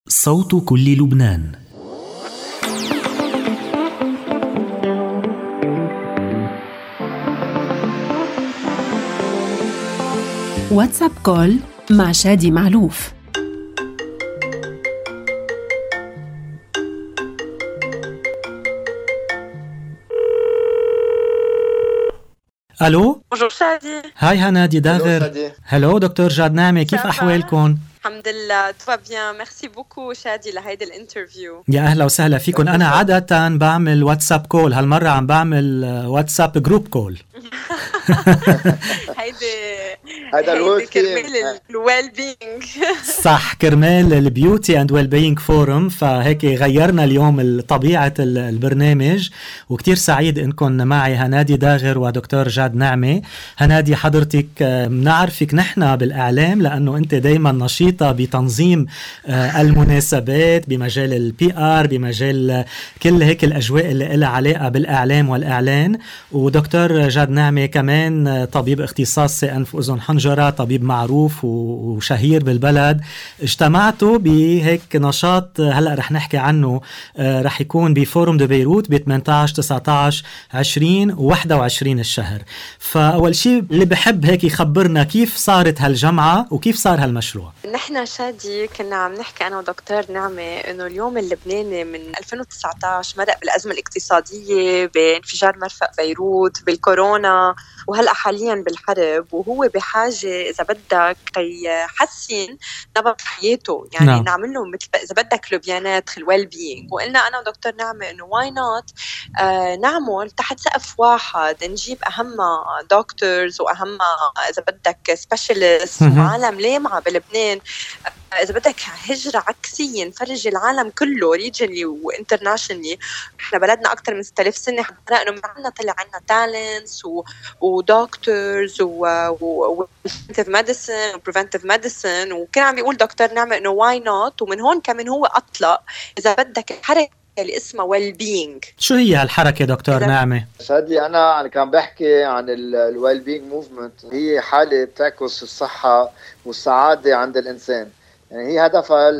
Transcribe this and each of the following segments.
صوت كل لبنان. واتساب كول مع شادي معلوف. الو، بونجور شادي. هاي هنادي داغر. هلو دكتور جاد نعمة، كيف احوالكم؟ الحمد لله تو بيان، ميرسي بوكو شادي لهيدا الانترفيو. يا اهلا وسهلا فيكم. انا عادة بعمل واتساب كول، هالمرة عم بعمل واتساب جروب كول. هيدا كرمال الويل بينج. صح، كرمال البيوتي اند ويل بينج فورم، فهيك غيرنا اليوم طبيعة البرنامج. وكتير سعيد انكم معي هنادي داغر ودكتور جاد نعمة. هنادي حضرتك بنعرفك نحن بالاعلام لانه انت دايما نشيطة بتنظيم المناسبات بمجال البي ار، بمجال كل هيك الاجواء اللي لها علاقة بالاعلام والاعلان. ودكتور جاد نعمة كمان طبيب اختصاصي أنف وأذن حنجرة، طبيب معروف وشهير بالبلد. اجتمعتوا بهيك نشاط هلأ رح نحكي عنه، رح يكون بفورم دو بيروت ب 18 19 20 و21 الشهر. فأول شيء اللي بحب هيك يخبرنا كيف صارت هالجمعة وكيف صار هالمشروع. نحن شادي كنا عم نحكي أنا ودكتور نعمة إنه اليوم اللبناني من 2019 مرق بالأزمة الاقتصادية بانفجار مرفق بيروت بالكورونا، وهلأ حالياً بالحرب، وهو بحاجة إذا بدك يحسن نمط حياته، يعني نعمل له مثل إذا بدك لبيانات الويل بينج. وقلنا أنا ودكتور نعمة إنه واي نوت نعمل تحت سقف واحد، نجيب أهم دكتورز وأهم إذا بدك سبيشاليست وعالم لامعة بلبنان، إذا بدك هجرة عكسية، نفرج العالم كله ريجنلي وانترناشنلي. إحنا بلدنا أكتر من 6000 سنة، حضرنا إنه معنا طلع عنا تالنتس ودكتورز وبريفنتيف ميديسن وبريفنتيف ميديسن، وكان عم بيقول دكتور نعمة إنه واي نوت. ومن هون كمان هو أطلق إذا بدك الحركة اللي اسمها ويل بينج. شو هي هالحركة دكتور نعمة؟ شادي أنا كان بحكي عن الويل بينج موفمنت، هي حالة بتعكس الصحة والسعادة عند الإنسان. يعني هي هدفها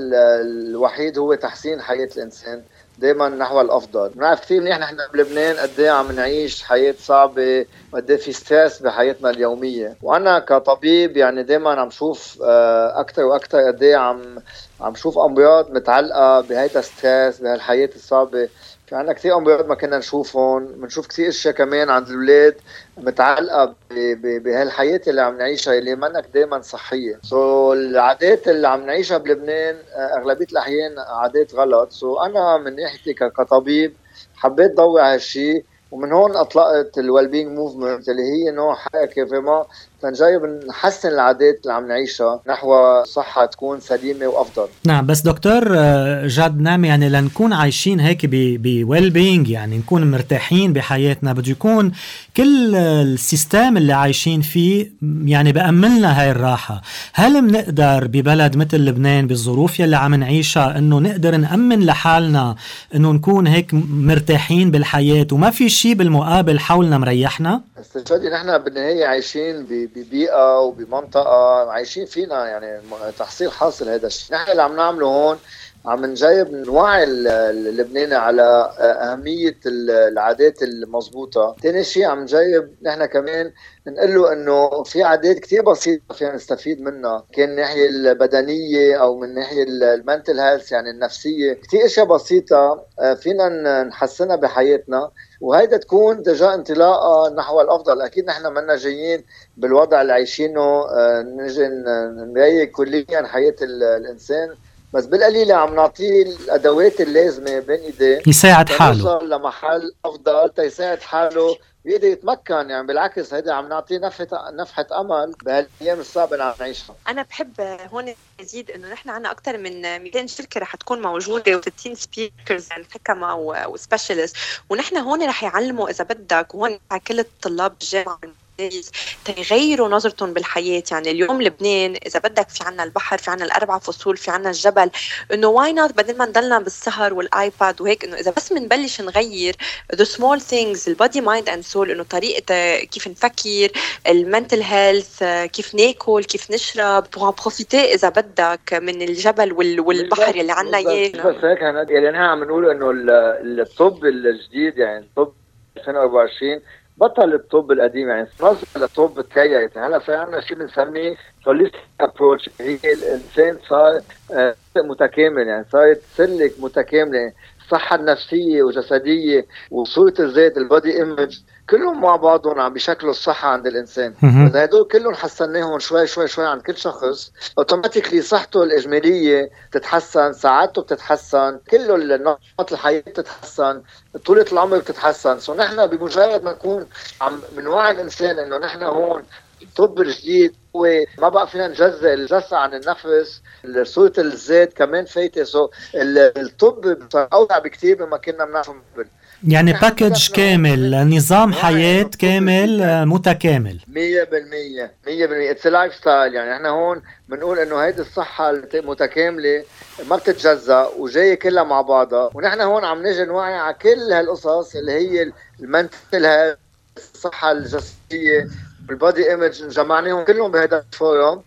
الوحيد هو تحسين حياة الإنسان دائما نحو الأفضل. بنعرف كثير منيح نحن بلبنان قد ايه عم نعيش حياة صعبة وقد ايه في ستريس بحياتنا اليومية. وأنا كطبيب يعني دائما عم شوف أكتر وأكتر قد ايه عم شوف أمراض متعلقة بهيدا ستريس بهالحياة الصعبة. في عنا كثير أمراض ما كنا نشوفهم، بنشوف كثير أشياء كمان عند الأولاد متعلقة بهالحياة اللي عم نعيشها اللي منك دايما صحية. العادات اللي عم نعيشها بلبنان أغلبية الأحيان عادات غلط. أنا من ناحيتي كطبيب حبيت ضوي على هالشي، ومن هون أطلقت الويل بينج موفمنت اللي هي نوع حركة فيما تنجرب نحسن العادات اللي عم نعيشها نحو صحة تكون سليمة وأفضل. نعم، بس دكتور جاد نعمة، يعني لنكون عايشين هيك بويل بينج، يعني نكون مرتاحين بحياتنا، بده يكون كل السيستم اللي عايشين فيه يعني بأملنا هاي الراحة. هل منقدر ببلد مثل لبنان بالظروف يلي عم نعيشها انه نقدر نأمن لحالنا انه نكون هيك مرتاحين بالحياة وما في شيء بالمقابل حولنا مريحنا؟ استشهادي نحن بالنهاية عايشين ببيئة وبمنطقة عايشين فينا، يعني تحصيل حاصل هذا الشيء. نحن اللي عم نعمله هون عم نجرب نوعي اللبناني على أهمية العادات المضبوطة. تاني شيء عم نجرب نحن كمان نقول له إنه في عادات كتير بسيطة فينا نستفيد منها، كان الناحية البدنية أو من ناحية المنتل هيلث يعني النفسية. كتير أشياء بسيطة فينا نحسنها بحياتنا، وهيدا تكون دجا انطلاقة نحو الأفضل. أكيد نحن منا جايين بالوضع اللي عايشينه نجي نريق كليا حياة الإنسان، بس بالقليلة عم نعطيه الأدوات اللازمة بين إيديه يساعد حاله يوصل لمحل أفضل تيساعد حاله ويقدر يتمكن. يعني بالعكس هيدا عم نعطيه نفحة أمل بهالأيام الصعبة اللي عم نعيشها. أنا بحب هون أزيد إنه نحن عنا أكتر من 200 شركة رح تكون موجودة و60 سبيكرز يعني حكمة وسبيشاليست، ونحن هون رح يعلموا إذا بدك، وهون على كل الطلاب بالجامعة تغيروا نظرتهم بالحياة. يعني اليوم لبنان إذا بدك في عنا البحر، في عنا ال4 فصول، في عنا الجبل، إنه why not بدل ما نضلنا بالسهر والآيباد وهيك، إنه إذا بس منبلش نغير the small things البودي مايند and soul، إنه طريقة كيف نفكر، المنتل هيلث، كيف ناكل، كيف نشرب، بروفيتي إذا بدك من الجبل والبحر اللي عنا إياه. بس هيك يعني نحن عم نقول إنه الطب الجديد، يعني الطب 2024 بطل الطب القديم، يعني نظر للطب التكيف. هلا في عنا شيء بنسميه holistic approach، هي الإنسان صار متكامل، يعني صارت سلك متكاملة، الصحة النفسية وجسدية وصورة الذات البودي ايمج كلهم مع بعضهم عم بيشكلوا الصحة عند الإنسان. إذا هدول كلهم حسناهم شوي شوي شوي عند كل شخص، اوتوماتيكلي صحته الإجمالية بتتحسن، سعادته بتتحسن، كله نمط الحياة بتتحسن، طولة العمر بتتحسن. سو نحن بمجرد ما نكون عم نوعي الإنسان إنه نحن هون الطب الجديد هو ما بقى فينا نجزء الجسد عن النفس، صورة الذات كمان فايتة. سو الطب صار أوسع بكتير مما كنا بنعرف قبل. يعني باكج كامل، نظام حياة كامل متكامل 100%. It's a lifestyle. يعني احنا هون بنقول انه هيدي الصحة المتكاملة ما بتتجزأ وجاية كلها مع بعضها، ونحن هون عم نجي نوعي على كل هالقصص اللي هي المنتل، الصحة الجسدية، البودي ايمج، جمعناهم كلهم بهذا الفورم.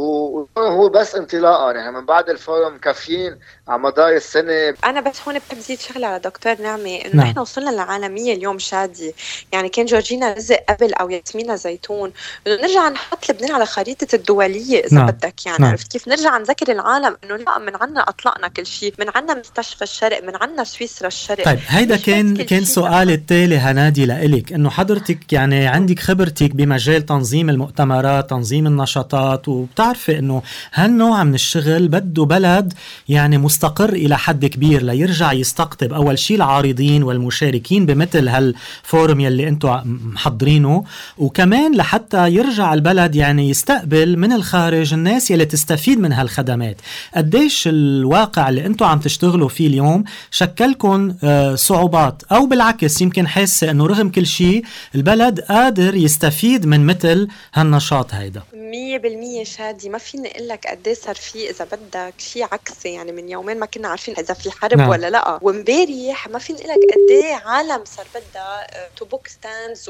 وهو بس انطلاقا، يعني من بعد الفورم كافيين على مدار السنة. أنا بس هون بحب زيد شغلة على دكتور نعمة، إنه نحن وصلنا للعالمية اليوم شادي. يعني كان جورجينا رزق قبل أو ياسمينة زيتون، إنه نرجع نحط لبنان على خريطة الدولية إذا بدك. يعني عرفت كيف نرجع نذكر العالم إنه لا، من عنا أطلقنا كل شيء، من عنا مستشفى الشرق، من عنا سويسرا الشرق. طيب هيدا كان سؤال التالي هنادي لإلك، إنه حضرتك يعني عندك خبرتك بمجال تنظيم المؤتمرات، تنظيم النشاطات، وبتعرفي إنه هالنوع من الشغل بده بلد يعني مستقر إلى حد كبير ليرجع يستقطب أول شيء العارضين والمشاركين بمثل هالفورم يلي أنتم محضرينه، وكمان لحتى يرجع البلد يعني يستقبل من الخارج الناس يلي تستفيد من هالخدمات. قديش الواقع اللي أنتم عم تشتغلوا فيه اليوم شكلكم صعوبات، أو بالعكس يمكن حاسة أنه رغم كل شيء البلد قادر يستفيد من مثل هالنشاط هيدا؟ 100% شادي، ما فيني اقول لك قد ايه صار في اذا بدك شيء عكسي. يعني من يومين ما كنا عارفين اذا في حرب ولا لا، ومبارح ما فيني اقول لك قد ايه عالم صار بدها تو بوك ستاندز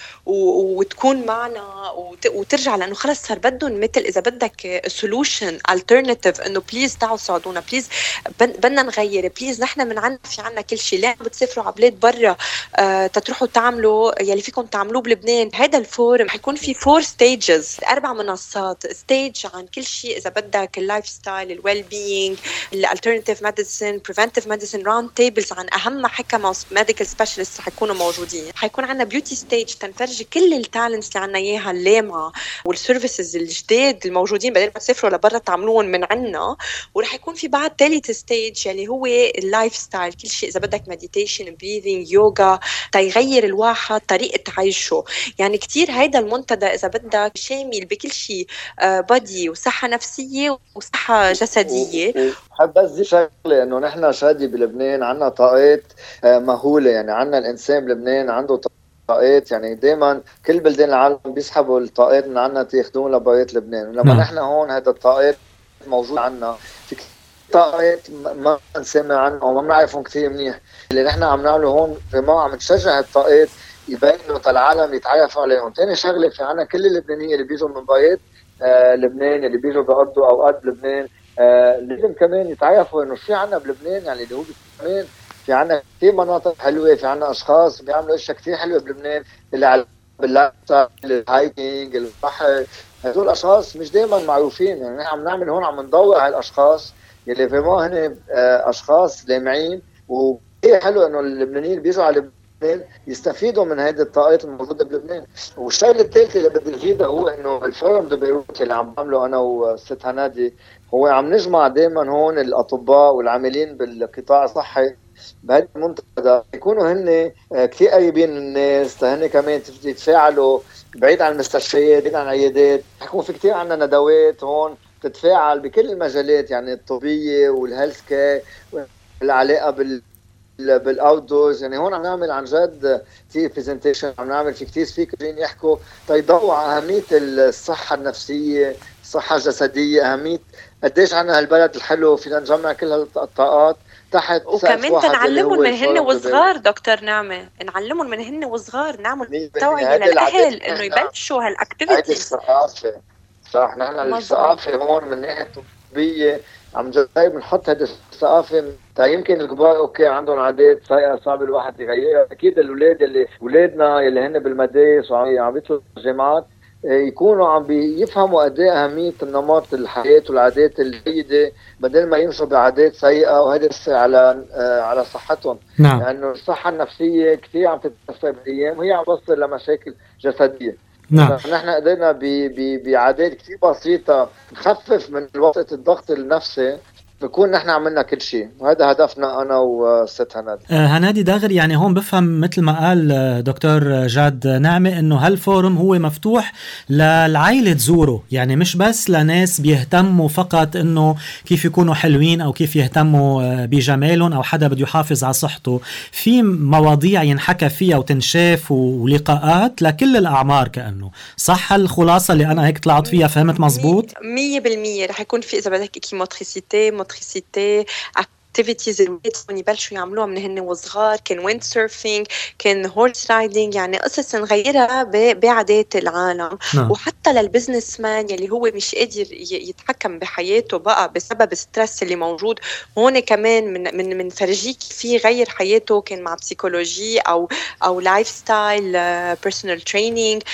وتكون معنا وترجع، لانه خلص صار بدهم مثل اذا بدك سولوشن الترناتيف، انه بليز تعالوا ساعدونا، بليز بدنا نغير، بليز نحن من عنا في عنا كل شيء، ليه بتسافروا على بلاد برا تروحوا تعملوا يلي فيكم تعملوه بلبنان. هذا الفورم حيكون في 4 ستيجز، 4 منصات، ستيج عن كل شيء اذا بدك اللايف ستايل، الويل بينج، الالترناتيف ميديسن، بريفنتيف ميديسن، راوند تيبلز عن اهم حكمه ميديكال سبيشالست رح يكونوا موجودين. حيكون عندنا بيوتي ستيج تنفرجي كل التالنتس اللي عندنا اياها اللامعه والسيرفيسز الجداد الموجودين بدل ما تسافروا لبرا تعملوهم من عنا. ورح يكون في بعد ثالث ستيج يلي هو اللايف ستايل، كل شيء اذا بدك مديتيشن، بريذنج، يوغا، تيغير الواحد طريقه عيشه. يعني كتير هيدا المنتدى اذا بدك شامل بكل شيء، بادي وصحة نفسية وصحة جسدية. حب بس دي شغلة انه نحن شادي بلبنان عنا طاقات مهولة. يعني عنا الانسان بلبنان عنده طاقات، يعني دايما كل بلدان العالم بيسحبوا الطاقات من عنا تاخدون لبرات لبنان. لما نحن هون هذا الطاقات موجود عنا، في طاقات ما نسمع عنها وما بنعرفهم كثير منيح. اللي نحن عم نعمله هون ما عم نشجع الطاقات يبينوا العالم يتعرف عليهم. تاني شغلة، في عنا كل اللبنانيين اللي بيجوا من برات لبنان، اللي بيجوا بيقضوا اوقات بلبنان، لازم كمان يتعرفوا انه في عنا بلبنان، يعني اللي هو كمان في عنا كثير مناطق حلوه، في عنا اشخاص بيعملوا اشياء كثير حلوه بلبنان، اللي على باللايف الهايكينج، البحر. هذول الاشخاص مش دائما معروفين. يعني نحن عم نعمل هون، عم ندور على الاشخاص اللي فيما هن اشخاص لامعين، وهي حلو انه اللبنانيين بيجوا على يستفيدوا من هذه الطاقات الموجوده بلبنان. والشغله الثالثه اللي بدي اجيبها هو انه الفورم دو بيروت اللي عم بعمله انا والست هنادي، هو عم نجمع دائما هون الاطباء والعاملين بالقطاع الصحي بهذا المنتدى، يكونوا هن كثير قريبين من الناس، هن كمان يتفاعلوا بعيد عن المستشفيات، بعيد عن العيادات. حيكون في كثير عندنا ندوات هون تتفاعل بكل المجالات، يعني الطبيه والهيلث كير والعلاقه بالاوت دورز. يعني هون عم نعمل عن جد كثير برزنتيشن، عم نعمل في كثير سبيكرين يحكوا يضووا على اهميه الصحه النفسيه، الصحه الجسديه، اهميه قديش عنا هالبلد الحلو فينا نجمع كل هالطاقات تحت وكمان تنعلمهم من هن وصغار. دكتور نعمة، نعلمهم من هن وصغار، نعمل توعية للأهل إنه يبلشوا هالأكتيفيتيز. الثقافة صح، نحن الثقافة هون من ناحية طبية عم جاي بنحط هذه الثقافة. يمكن الكبار اوكي عندهم عادات سيئة صعب الواحد يغيرها، اكيد الاولاد اللي اولادنا اللي هن بالمدارس وعم بيدخلوا الجامعات يكونوا عم بيفهموا قد ايه اهميه النمط الحياه والعادات الجيده بدل ما يمشوا بعادات سيئه، وهذا يأثر على صحتهم. نعم. لانه الصحه النفسيه كثير عم تتاثر بالايام وهي عم توصل لمشاكل جسديه. نعم. نحن قدرنا بعادات كثير بسيطه نخفف من وطأة الضغط النفسي، بكون نحن عملنا كل شيء، وهذا هدفنا أنا وست هنادي. هنادي داغر، يعني هون بفهم مثل ما قال دكتور جاد نعمة إنه هالفورم هو مفتوح للعائلة تزوره، يعني مش بس لناس بيهتموا فقط إنه كيف يكونوا حلوين أو كيف يهتموا بجمالهم أو حدا بده يحافظ على صحته. في مواضيع ينحكى فيها وتنشاف ولقاءات لكل الأعمار كأنه. صح الخلاصة اللي أنا هيك طلعت فيها؟ فهمت مزبوط؟ 100% رح يكون في إذا بدك موتريسيتي activities الولاد يبلشوا يعملوها من هن وصغار. كان ويند سيرفينج، كان هورس رايدنج، يعني قصص نغيرها بعادات العالم. وحتى للبزنس مان يلي هو مش قادر يتحكم بحياته بقى بسبب الستريس اللي موجود، هون كمان من فرجيك فيه غير حياته، كان مع بسيكولوجي او لايف ستايل بيرسونال تريننج.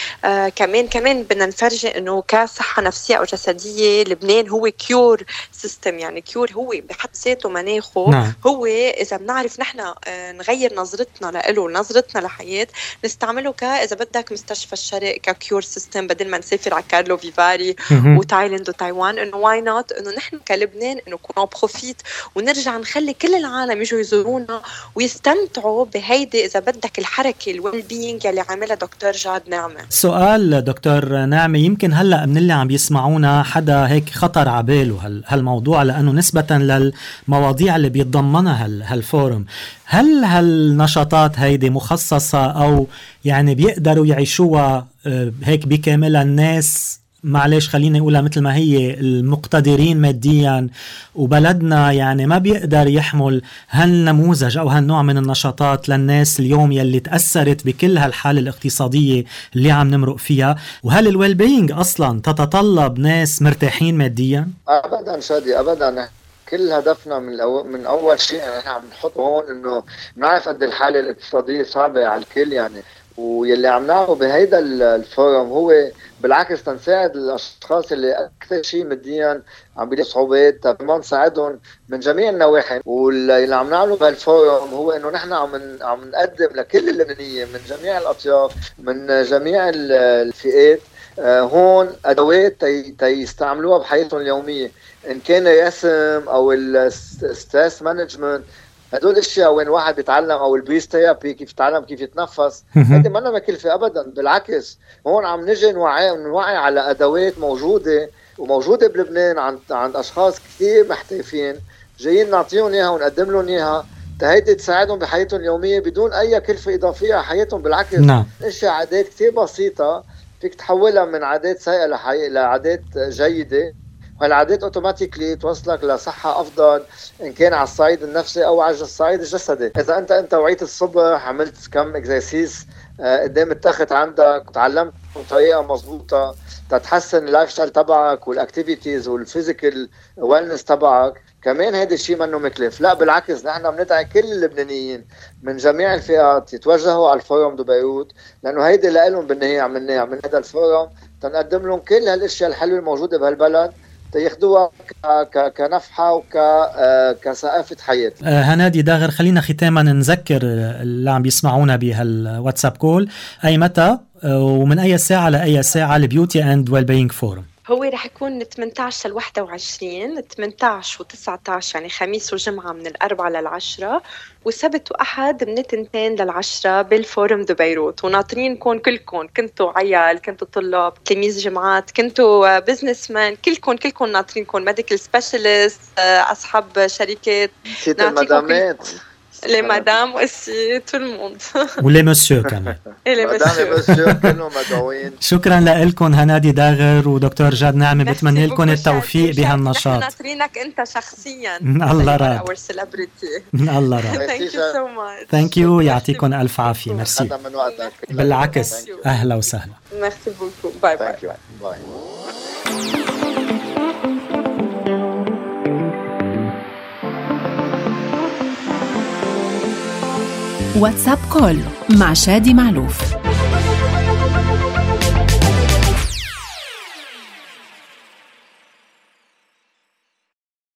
كمان بدنا نفرجي انه كصحه نفسيه او جسديه لبنان هو كيور سيستم، يعني كيور هو بحد ذاته مناخ. نعم. هو إذا بنعرف نحن نغير نظرتنا له، نظرتنا لحياة، نستعمله إذا بدك مستشفى الشرق ككيور سيستم، بدل ما نسافر على كارلو فيفاري وتايلاند وتايوان. إنه واي نوت إنه نحن كلبنان إنه كنا بروفيت ونرجع نخلي كل العالم يجوا يزورونا ويستمتعوا بهيدي إذا بدك الحركة الويل بينج اللي عاملها دكتور جاد نعمة. سؤال دكتور نعمة، يمكن هلأ من اللي عم بيسمعونا حدا هيك خطر عباله هالموضوع، لأنه نسبة للمواضيع اللي بيتضمنها هالفورم، هل هالنشاطات هيدي مخصصة أو يعني بيقدروا يعيشوها هيك بكاملها الناس، معلش خلينا نقولها مثل ما هي، المقتدرين ماديا، وبلدنا يعني ما بيقدر يحمل هالنموذج أو هالنوع من النشاطات للناس اليوم يلي تأثرت بكل هالحالة الاقتصادية اللي عم نمرق فيها؟ وهل الويل بينج أصلا تتطلب ناس مرتاحين ماديا؟ أبدا شادي، أبدا. كل هدفنا من أول شيء نحن عم نحط هون إنه نعرف قد الحالة الاقتصادية صعبة على الكل يعني، ويلي عم نعمله بهيدا الفورم هو بالعكس تنساعد الأشخاص اللي أكثر شيء ماديا عم بيلاقوا صعوبات، كمان نساعدهم من جميع النواحي. واللي عم نعمله بهالفورم هو إنه نحن عم نقدم لكل اللبنانيين من جميع الأطياف من جميع الفئات هون أدوات يستعملوها بحياتهم اليومية، إن كان رسم أو الستريس مانجمنت، هدول الاشياء وين واحد بيتعلم، او البريس ثيرابي كيف يتعلم كيف يتنفس. هذه ما لنا مكلفه ابدا، بالعكس هون عم نجي نوعي على ادوات موجوده بلبنان عند اشخاص كثير محترفين، جايين نعطيهم اياها ونقدم لهم اياها هيدي تساعدهم بحياتهم اليوميه بدون اي كلفه اضافيه على حياتهم. بالعكس اشياء عادات كثير بسيطه فيك تحولها من عادات سيئه لعادات جيده، وهالعادات اوتوماتيكلي توصلك لصحة افضل ان كان على الصعيد النفسي او على الصعيد الجسدي. اذا انت وعيت الصبح عملت كم اكزرسيس قدام التخت عندك وتعلمت بطريقة مضبوطة تتحسن اللايف ستايل تبعك والاكتيفيتيز والفيزيكال ويلنس تبعك، كمان هذا الشيء منه مكلف. لا بالعكس، نحن بندعي كل اللبنانيين من جميع الفئات يتوجهوا على الفورم دو بيروت، لانه هيدي لهم بالنهاية عملناها من هذا الفورم تنقدم لهم كل هالاشياء الحلوة الموجودة بهالبلد تياخدوها كنفحة وكثقافة حياة. هنادي داغر، خلينا ختاما نذكر اللي عم بيسمعونا بهالواتساب كول أي متى ومن أي ساعة لأي ساعة البيوتي أند ويل بينج فورم. هو رح يكون 18 ل21، 18 و19 يعني خميس وجمعة من 4 ل10، وسبت وأحد من 2 ل10 بالفورم دو بيروت. وناطرينكم كلكم، كنتوا عيال، كنتوا طلاب، تلاميذ جامعات، كنتوا بزنس مان، كلكم ناطرينكم، ميديكال سبيشالست، أصحاب شركات، المدامات لي مدام aussi tout le monde. ولي مسيو كمان. مدام مسيو كلهم مدعوين. شكرا لكم هنادي داغر ودكتور جاد نعمة، بتمنى لكم التوفيق بهالنشاط. نحن ناطرينك انت شخصيا. الله راد. Our celebrity. الله راد. Thank you so much. Thank you، يعطيكم ألف عافية. ميرسي. من وقتك. بالعكس، أهلا وسهلا. Merci beaucoup. Bye bye. Bye. واتساب كول مع شادي معلوف.